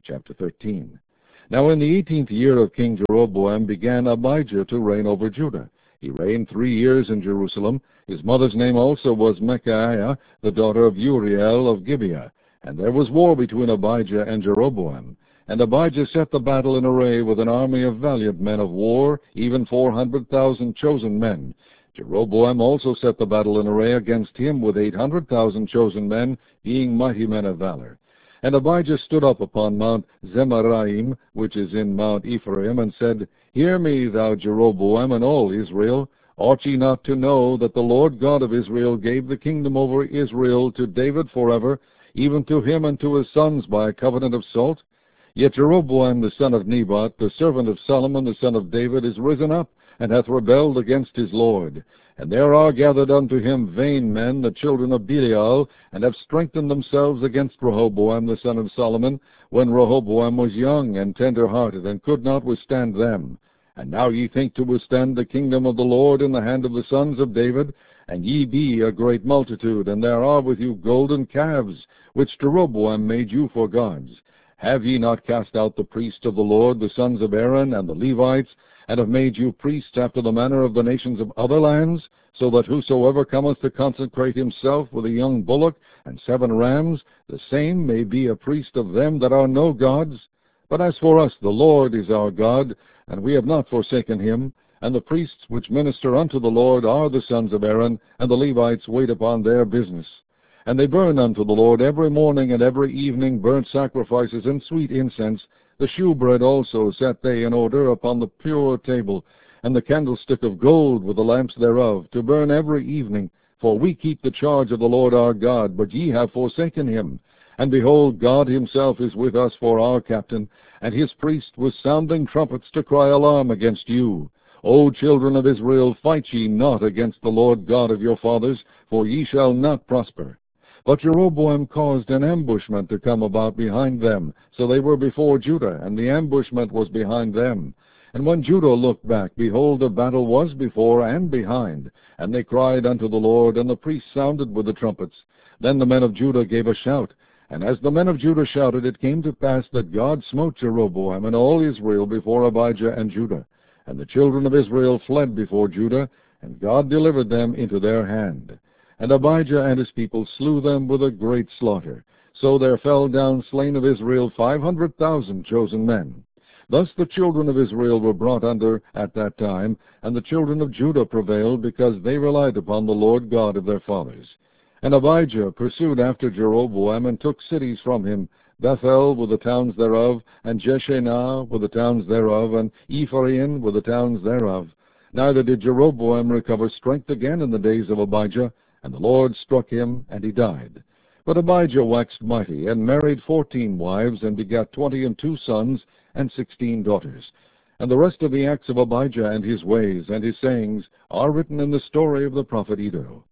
Chapter 13. Now in the 18th year of King Jeroboam began Abijah to reign over Judah. He reigned 3 years in Jerusalem. His mother's name also was Micaiah, the daughter of Uriel of Gibeah. And there was war between Abijah and Jeroboam. And Abijah set the battle in array with an army of valiant men of war, even 400,000 chosen men. Jeroboam also set the battle in array against him with 800,000 chosen men, being mighty men of valor. And Abijah stood up upon Mount Zemaraim, which is in Mount Ephraim, and said, Hear me, thou Jeroboam, and all Israel. Ought ye not to know that the Lord God of Israel gave the kingdom over Israel to David forever, even to him and to his sons by a covenant of salt? Yet Jeroboam the son of Nebat, the servant of Solomon the son of David, is risen up, and hath rebelled against his Lord. And there are gathered unto him vain men, the children of Belial, and have strengthened themselves against Rehoboam the son of Solomon, when Rehoboam was young and tender-hearted, and could not withstand them. And now ye think to withstand the kingdom of the Lord in the hand of the sons of David? And ye be a great multitude, and there are with you golden calves, which Jeroboam made you for gods. Have ye not cast out the priests of the Lord, the sons of Aaron, and the Levites, and have made you priests after the manner of the nations of other lands, so that whosoever cometh to consecrate himself with a young bullock and 7 rams, the same may be a priest of them that are no gods? But as for us, the Lord is our God, and we have not forsaken him, and the priests which minister unto the Lord are the sons of Aaron, and the Levites wait upon their business. And they burn unto the Lord every morning and every evening burnt sacrifices and sweet incense. The shewbread also set they in order upon the pure table, and the candlestick of gold with the lamps thereof, to burn every evening. For we keep the charge of the Lord our God, but ye have forsaken him. And behold, God himself is with us for our captain, and his priest with sounding trumpets to cry alarm against you. O children of Israel, fight ye not against the Lord God of your fathers, for ye shall not prosper. But Jeroboam caused an ambushment to come about behind them. So they were before Judah, and the ambushment was behind them. And when Judah looked back, behold, the battle was before and behind. And they cried unto the Lord, and the priests sounded with the trumpets. Then the men of Judah gave a shout. And as the men of Judah shouted, it came to pass that God smote Jeroboam and all Israel before Abijah and Judah. And the children of Israel fled before Judah, and God delivered them into their hand. And Abijah and his people slew them with a great slaughter. So there fell down slain of Israel 500,000 chosen men. Thus the children of Israel were brought under at that time, and the children of Judah prevailed, because they relied upon the Lord God of their fathers. And Abijah pursued after Jeroboam, and took cities from him, Bethel with the towns thereof, and Jeshanah with the towns thereof, and Ephraim with the towns thereof. Neither did Jeroboam recover strength again in the days of Abijah, and the Lord struck him, and he died. But Abijah waxed mighty, and married 14 wives, and begat 22 sons, and 16 daughters. And the rest of the acts of Abijah, and his ways, and his sayings, are written in the story of the prophet Iddo.